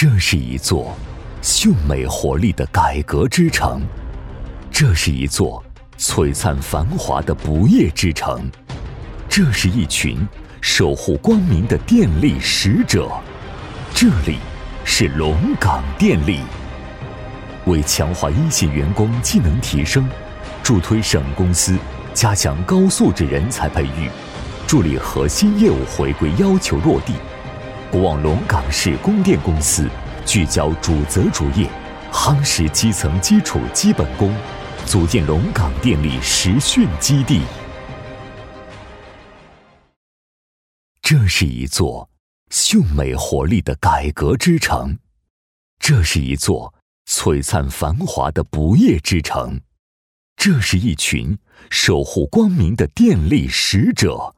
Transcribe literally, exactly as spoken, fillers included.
这是一座秀美活力的改革之城，这是一座璀璨繁华的不夜之城，这是一群守护光明的电力使者。这里是龙岗电力。为强化一线员工技能提升，助推省公司加强高素质人才培育，助力核心业务回归要求落地，国网龙岗市供电公司聚焦主责主业，夯实基层基础基本功，组建龙岗电力实训基地。这是一座秀美活力的改革之城，这是一座璀璨繁华的不夜之城，这是一群守护光明的电力使者。